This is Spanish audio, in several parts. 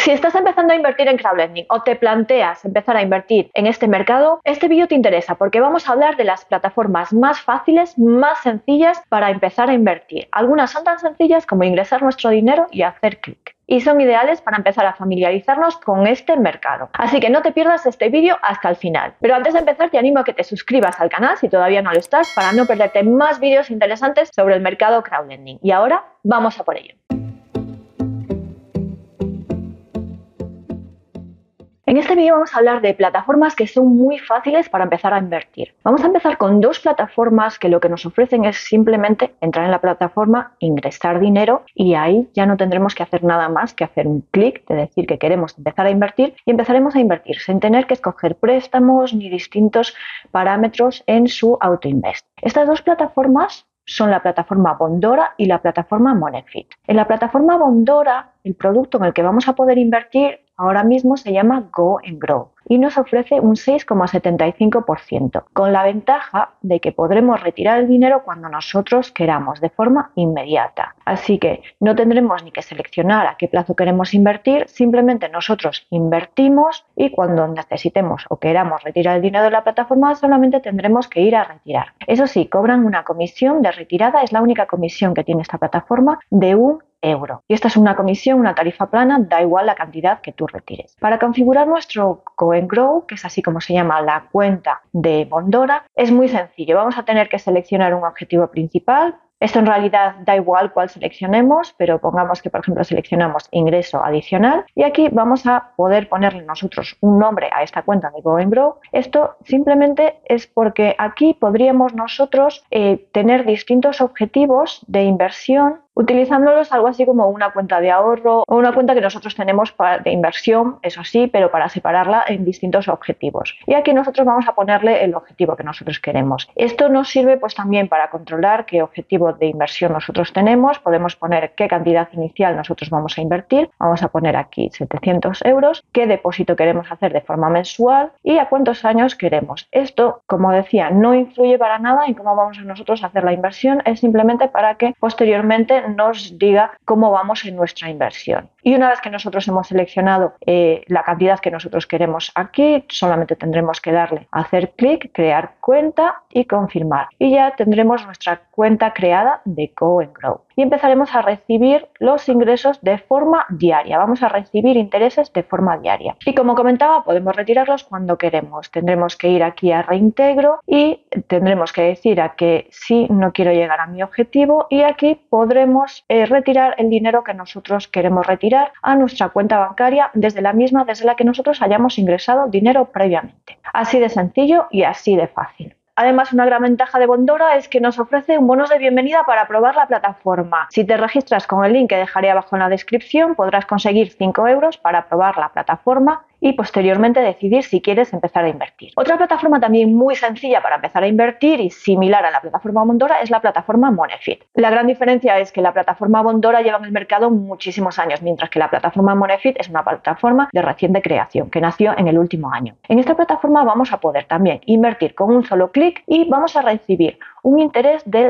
Si estás empezando a invertir en crowdlending o te planteas empezar a invertir en este mercado, este vídeo te interesa porque vamos a hablar de las plataformas más fáciles, más sencillas para empezar a invertir. Algunas son tan sencillas como ingresar nuestro dinero y hacer clic. Y son ideales para empezar a familiarizarnos con este mercado. Así que no te pierdas este vídeo hasta el final. Pero antes de empezar te animo a que te suscribas al canal si todavía no lo estás para no perderte más vídeos interesantes sobre el mercado crowdlending. Y ahora vamos a por ello. En este vídeo vamos a hablar de plataformas que son muy fáciles para empezar a invertir. Vamos a empezar con dos plataformas que lo que nos ofrecen es simplemente entrar en la plataforma, ingresar dinero y ahí ya no tendremos que hacer nada más que hacer un clic de decir que queremos empezar a invertir y empezaremos a invertir sin tener que escoger préstamos ni distintos parámetros en su AutoInvest. Estas dos plataformas son la plataforma Bondora y la plataforma Monefit. En la plataforma Bondora, el producto en el que vamos a poder invertir ahora mismo se llama Go and Grow y nos ofrece un 6,75%, con la ventaja de que podremos retirar el dinero cuando nosotros queramos, de forma inmediata. Así que no tendremos ni que seleccionar a qué plazo queremos invertir, simplemente nosotros invertimos y cuando necesitemos o queramos retirar el dinero de la plataforma solamente tendremos que ir a retirar. Eso sí, cobran una comisión de retirada, es la única comisión que tiene esta plataforma, de €1. Y esta es una comisión, una tarifa plana, da igual la cantidad que tú retires. Para configurar nuestro Go and Grow, que es así como se llama la cuenta de Bondora, es muy sencillo. Vamos a tener que seleccionar un objetivo principal. Esto en realidad da igual cuál seleccionemos, pero pongamos que por ejemplo seleccionamos ingreso adicional y aquí vamos a poder ponerle nosotros un nombre a esta cuenta de Go and Grow. Esto simplemente es porque aquí podríamos nosotros tener distintos objetivos de inversión utilizándolos algo así como una cuenta de ahorro o una cuenta que nosotros tenemos de inversión, eso sí, pero para separarla en distintos objetivos. Y aquí nosotros vamos a ponerle el objetivo que nosotros queremos. Esto nos sirve pues también para controlar qué objetivo de inversión nosotros tenemos. Podemos poner qué cantidad inicial nosotros vamos a invertir. Vamos a poner aquí 700 €, qué depósito queremos hacer de forma mensual y a cuántos años queremos. Esto, como decía, no influye para nada en cómo vamos a nosotros a hacer la inversión, es simplemente para que posteriormente nos diga cómo vamos en nuestra inversión. Y una vez que nosotros hemos seleccionado la cantidad que nosotros queremos aquí, solamente tendremos que darle a hacer clic, crear cuenta y confirmar. Y ya tendremos nuestra cuenta creada de Go and Grow. Y empezaremos a recibir los ingresos de forma diaria. Vamos a recibir intereses de forma diaria. Y como comentaba, podemos retirarlos cuando queremos. Tendremos que ir aquí a reintegro y tendremos que decir a que sí, no quiero llegar a mi objetivo y aquí podremos retirar el dinero que nosotros queremos retirar a nuestra cuenta bancaria desde la que nosotros hayamos ingresado dinero previamente. Así de sencillo y así de fácil. Además, una gran ventaja de Bondora es que nos ofrece un bonus de bienvenida para probar la plataforma. Si te registras con el link que dejaré abajo en la descripción, podrás conseguir 5 € para probar la plataforma y posteriormente decidir si quieres empezar a invertir. Otra plataforma también muy sencilla para empezar a invertir y similar a la plataforma Bondora es la plataforma Monefit. La gran diferencia es que la plataforma Bondora lleva en el mercado muchísimos años, mientras que la plataforma Monefit es una plataforma de reciente creación que nació en el último año. En esta plataforma vamos a poder también invertir con un solo clic y vamos a recibir un interés del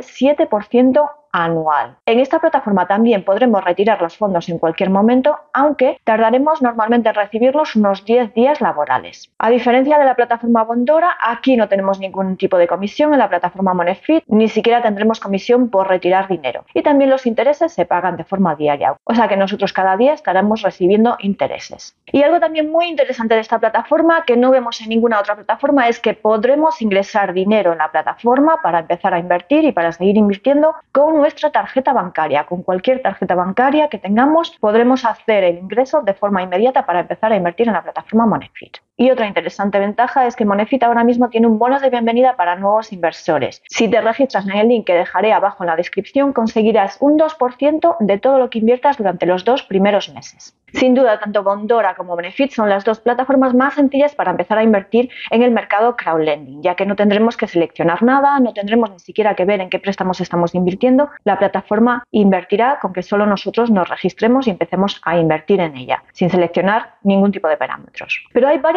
7% anual. En esta plataforma también podremos retirar los fondos en cualquier momento, aunque tardaremos normalmente en recibirlos unos 10 días laborales. A diferencia de la plataforma Bondora, aquí no tenemos ningún tipo de comisión. En la plataforma Monefit ni siquiera tendremos comisión por retirar dinero. Y también los intereses se pagan de forma diaria, o sea que nosotros cada día estaremos recibiendo intereses. Y algo también muy interesante de esta plataforma que no vemos en ninguna otra plataforma es que podremos ingresar dinero en la plataforma para empezar a invertir y para seguir invirtiendo con nuestra tarjeta bancaria. Con cualquier tarjeta bancaria que tengamos podremos hacer el ingreso de forma inmediata para empezar a invertir en la plataforma Monefit. Y otra interesante ventaja es que Monefit ahora mismo tiene un bono de bienvenida para nuevos inversores. Si te registras en el link que dejaré abajo en la descripción, conseguirás un 2% de todo lo que inviertas durante los 2 primeros meses. Sin duda, tanto Bondora como Monefit son las dos plataformas más sencillas para empezar a invertir en el mercado crowdlending, ya que no tendremos que seleccionar nada, no tendremos ni siquiera que ver en qué préstamos estamos invirtiendo. La plataforma invertirá con que solo nosotros nos registremos y empecemos a invertir en ella, sin seleccionar ningún tipo de parámetros. Pero hay varias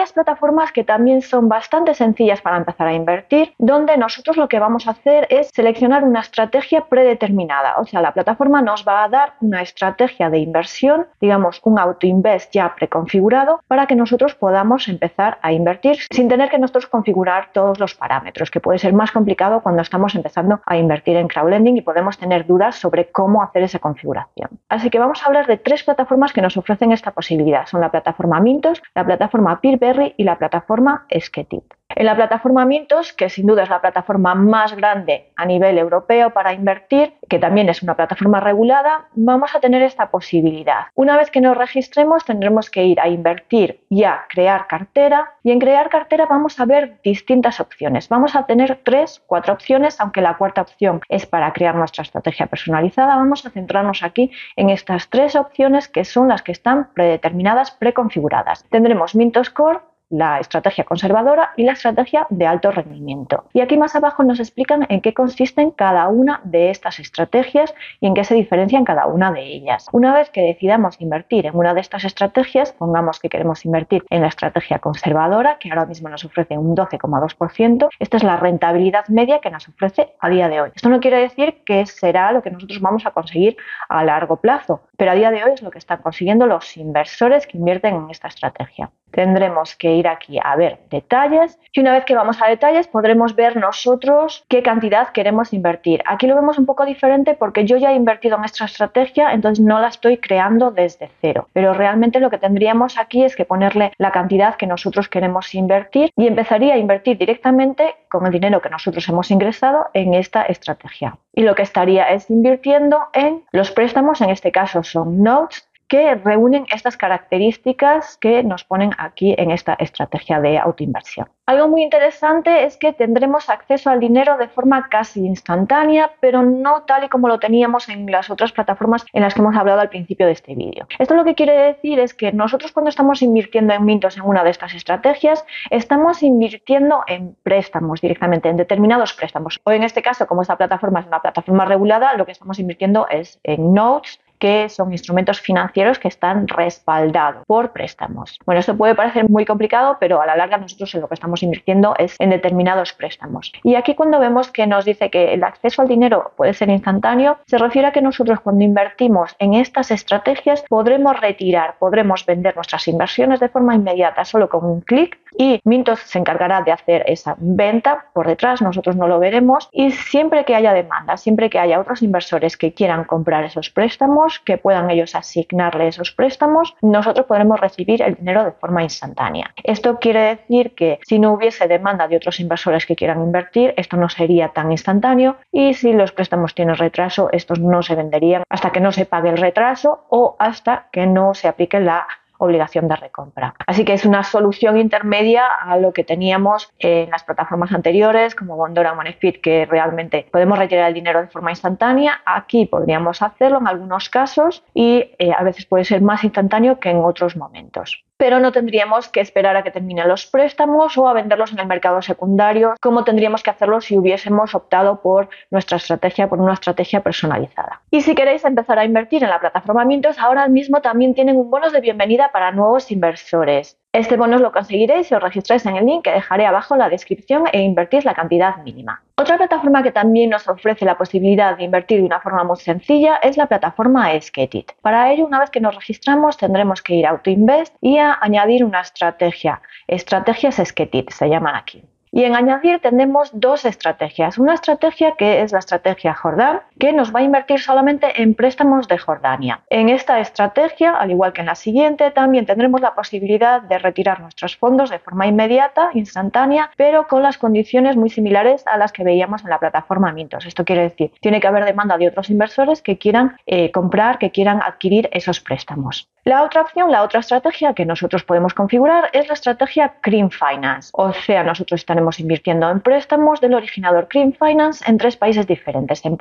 varias plataformas que también son bastante sencillas para empezar a invertir, donde nosotros lo que vamos a hacer es seleccionar una estrategia predeterminada. O sea, la plataforma nos va a dar una estrategia de inversión, digamos un auto-invest ya preconfigurado, para que nosotros podamos empezar a invertir sin tener que nosotros configurar todos los parámetros, que puede ser más complicado cuando estamos empezando a invertir en crowdlending y podemos tener dudas sobre cómo hacer esa configuración. Así que vamos a hablar de 3 plataformas que nos ofrecen esta posibilidad. Son la plataforma Mintos, la plataforma Peerberry y la plataforma Sketit. En la plataforma Mintos, que sin duda es la plataforma más grande a nivel europeo para invertir, que también es una plataforma regulada, vamos a tener esta posibilidad. Una vez que nos registremos, tendremos que ir a invertir y a crear cartera, y en crear cartera vamos a ver distintas opciones. Vamos a tener 3, 4 opciones, aunque la cuarta opción es para crear nuestra estrategia personalizada. Vamos a centrarnos aquí en estas 3 opciones que son las que están predeterminadas, preconfiguradas. Tendremos Mintos Core, la estrategia conservadora y la estrategia de alto rendimiento. Y aquí más abajo nos explican en qué consisten cada una de estas estrategias y en qué se diferencian cada una de ellas. Una vez que decidamos invertir en una de estas estrategias, pongamos que queremos invertir en la estrategia conservadora, que ahora mismo nos ofrece un 12,2%, esta es la rentabilidad media que nos ofrece a día de hoy. Esto no quiere decir que será lo que nosotros vamos a conseguir a largo plazo, pero a día de hoy es lo que están consiguiendo los inversores que invierten en esta estrategia. Tendremos que ir aquí a ver detalles y una vez que vamos a detalles podremos ver nosotros qué cantidad queremos invertir. Aquí lo vemos un poco diferente porque yo ya he invertido en esta estrategia, entonces no la estoy creando desde cero, pero realmente lo que tendríamos aquí es que ponerle la cantidad que nosotros queremos invertir y empezaría a invertir directamente con el dinero que nosotros hemos ingresado en esta estrategia. Y lo que estaría es invirtiendo en los préstamos, en este caso son notes, que reúnen estas características que nos ponen aquí en esta estrategia de autoinversión. Algo muy interesante es que tendremos acceso al dinero de forma casi instantánea, pero no tal y como lo teníamos en las otras plataformas en las que hemos hablado al principio de este vídeo. Esto lo que quiere decir es que nosotros cuando estamos invirtiendo en Mintos en una de estas estrategias, estamos invirtiendo en préstamos directamente, en determinados préstamos. O en este caso, como esta plataforma es una plataforma regulada, lo que estamos invirtiendo es en notes, que son instrumentos financieros que están respaldados por préstamos. Bueno, esto puede parecer muy complicado, pero a la larga nosotros en lo que estamos invirtiendo es en determinados préstamos. Y aquí cuando vemos que nos dice que el acceso al dinero puede ser instantáneo, se refiere a que nosotros cuando invertimos en estas estrategias podremos retirar, podremos vender nuestras inversiones de forma inmediata solo con un clic y Mintos se encargará de hacer esa venta por detrás, nosotros no lo veremos y siempre que haya demanda, siempre que haya otros inversores que quieran comprar esos préstamos, que puedan ellos asignarle esos préstamos, nosotros podremos recibir el dinero de forma instantánea. Esto quiere decir que si no hubiese demanda de otros inversores que quieran invertir, esto no sería tan instantáneo y si los préstamos tienen retraso, estos no se venderían hasta que no se pague el retraso o hasta que no se aplique la obligación de recompra. Así que es una solución intermedia a lo que teníamos en las plataformas anteriores como Bondora o Moneyfit, que realmente podemos retirar el dinero de forma instantánea. Aquí podríamos hacerlo en algunos casos y a veces puede ser más instantáneo que en otros momentos. Pero no tendríamos que esperar a que terminen los préstamos o a venderlos en el mercado secundario, como tendríamos que hacerlo si hubiésemos optado por nuestra estrategia, por una estrategia personalizada. Y si queréis empezar a invertir en la plataforma Mintos, ahora mismo también tienen un bonus de bienvenida para nuevos inversores. Este bonus lo conseguiréis si os registráis en el link que dejaré abajo en la descripción e invertís la cantidad mínima. Otra plataforma que también nos ofrece la posibilidad de invertir de una forma muy sencilla es la plataforma Sketit. Para ello, una vez que nos registramos, tendremos que ir a AutoInvest y a añadir una estrategia. Estrategias Sketit se llaman aquí. Y en añadir tenemos 2 estrategias. Una estrategia que es la estrategia Jordán, que nos va a invertir solamente en préstamos de Jordania. En esta estrategia, al igual que en la siguiente, también tendremos la posibilidad de retirar nuestros fondos de forma inmediata, instantánea, pero con las condiciones muy similares a las que veíamos en la plataforma Mintos. Esto quiere decir, tiene que haber demanda de otros inversores que quieran comprar, que quieran adquirir esos préstamos. La otra opción, la otra estrategia que nosotros podemos configurar es la estrategia Cream Finance. O sea, nosotros estaremos invirtiendo en préstamos del originador Cream Finance en 3 países diferentes, en Polonia, en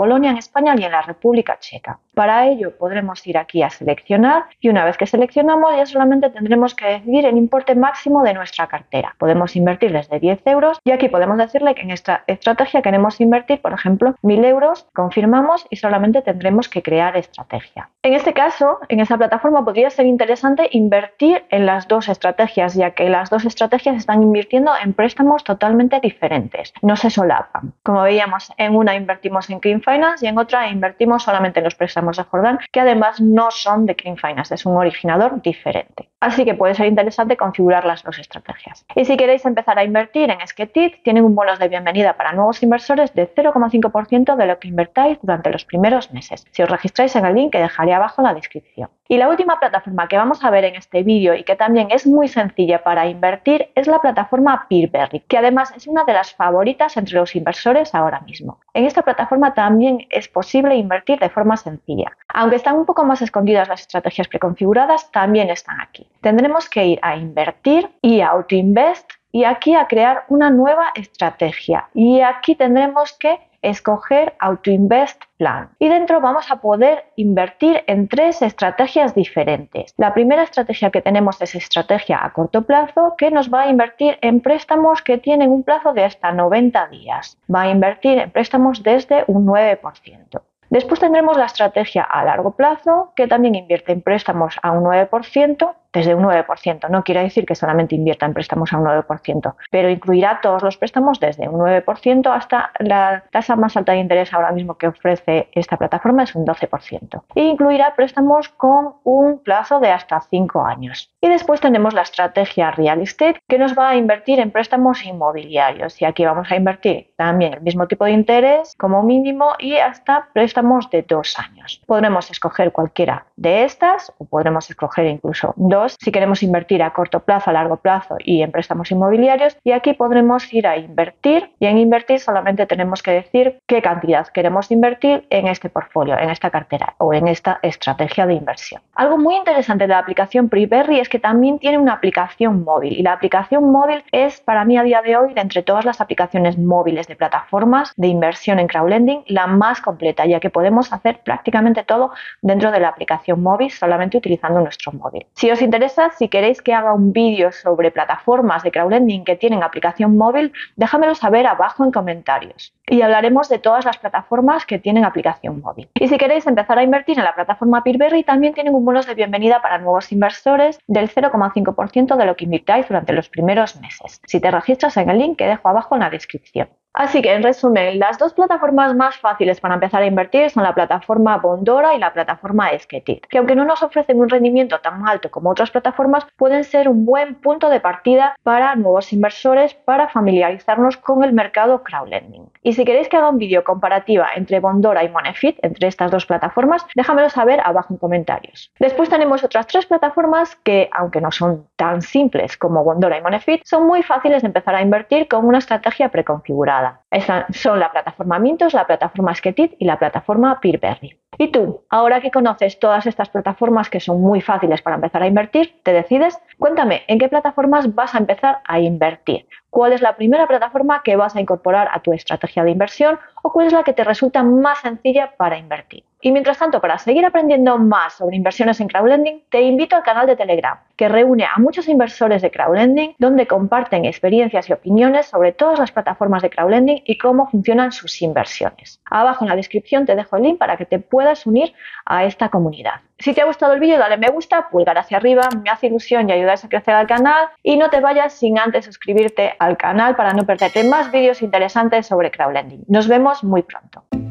España ni en la República Checa. Para ello podremos ir aquí a seleccionar y una vez que seleccionamos ya solamente tendremos que decidir el importe máximo de nuestra cartera. Podemos invertir desde 10 euros y aquí podemos decirle que en esta estrategia queremos invertir, por ejemplo, 1.000 euros, confirmamos y solamente tendremos que crear estrategia. En este caso, en esta plataforma podría ser interesante invertir en las dos estrategias, ya que las dos estrategias están invirtiendo en préstamos totalmente diferentes, no se solapan. Como veíamos, en una invertimos en Clean Finance y en otra invertimos solamente en los préstamos de Jordan, que además no son de Clean Finance, es un originador diferente. Así que puede ser interesante configurar las dos estrategias. Y si queréis empezar a invertir en Esquetit, tienen un bonus de bienvenida para nuevos inversores de 0,5% de lo que invertáis durante los primeros meses, si os registráis en el link que dejaré abajo en la descripción. Y la última plataforma que vamos a ver en este vídeo y que también es muy sencilla para invertir es la plataforma Peerberry, que además es una de las favoritas entre los inversores ahora mismo. En esta plataforma también es posible invertir de forma sencilla. Aunque están un poco más escondidas las estrategias preconfiguradas, también están aquí. Tendremos que ir a invertir y a autoinvest y aquí a crear una nueva estrategia. Y aquí tendremos que escoger Autoinvest Plan y dentro vamos a poder invertir en 3 estrategias diferentes. La primera estrategia que tenemos es estrategia a corto plazo, que nos va a invertir en préstamos que tienen un plazo de hasta 90 días. Va a invertir en préstamos desde un 9%. Después tendremos la estrategia a largo plazo, que también invierte en préstamos a un 9%, desde un 9%. No quiere decir que solamente invierta en préstamos a un 9%, pero incluirá todos los préstamos desde un 9% hasta la tasa más alta de interés ahora mismo que ofrece esta plataforma es un 12%. E incluirá préstamos con un plazo de hasta 5 años. Y después tenemos la estrategia Real Estate, que nos va a invertir en préstamos inmobiliarios. Y aquí vamos a invertir también el mismo tipo de interés como mínimo y hasta préstamos de 2 años. Podremos escoger cualquiera de estas o podremos escoger incluso 2 si queremos invertir a corto plazo, a largo plazo y en préstamos inmobiliarios, y aquí podremos ir a invertir y en invertir solamente tenemos que decir qué cantidad queremos invertir en este portfolio, en esta cartera o en esta estrategia de inversión. Algo muy interesante de la aplicación Peerberry es que también tiene una aplicación móvil y la aplicación móvil es para mí a día de hoy de entre todas las aplicaciones móviles de plataformas de inversión en crowdlending la más completa, ya que podemos hacer prácticamente todo dentro de la aplicación móvil solamente utilizando nuestro móvil. Si os interesa, si queréis que haga un vídeo sobre plataformas de crowdlending que tienen aplicación móvil, déjamelo saber abajo en comentarios y hablaremos de todas las plataformas que tienen aplicación móvil. Y si queréis empezar a invertir en la plataforma Peerberry, también tienen un bonus de bienvenida para nuevos inversores del 0,5% de lo que invirtáis durante los primeros meses, si te registras en el link que dejo abajo en la descripción. Así que, en resumen, las dos plataformas más fáciles para empezar a invertir son la plataforma Bondora y la plataforma Esquetit, que aunque no nos ofrecen un rendimiento tan alto como otras plataformas, pueden ser un buen punto de partida para nuevos inversores para familiarizarnos con el mercado crowdlending. Y si queréis que haga un vídeo comparativa entre Bondora y Monefit, entre estas dos plataformas, déjamelo saber abajo en comentarios. Después tenemos otras 3 plataformas que, aunque no son tan simples como Bondora y Monefit, son muy fáciles de empezar a invertir con una estrategia preconfigurada. Estas son la plataforma Mintos, la plataforma Esquetit y la plataforma Peerberry. ¿Y tú, ahora que conoces todas estas plataformas que son muy fáciles para empezar a invertir, te decides? Cuéntame, ¿en qué plataformas vas a empezar a invertir? ¿Cuál es la primera plataforma que vas a incorporar a tu estrategia de inversión o cuál es la que te resulta más sencilla para invertir? Y mientras tanto, para seguir aprendiendo más sobre inversiones en crowdlending, te invito al canal de Telegram, que reúne a muchos inversores de crowdlending, donde comparten experiencias y opiniones sobre todas las plataformas de crowdlending y cómo funcionan sus inversiones. Abajo en la descripción te dejo el link para que te puedas unir a esta comunidad. Si te ha gustado el vídeo, dale me gusta, pulgar hacia arriba, me hace ilusión y ayudas a crecer al canal. Y no te vayas sin antes suscribirte al canal para no perderte más vídeos interesantes sobre crowdlending. Nos vemos muy pronto.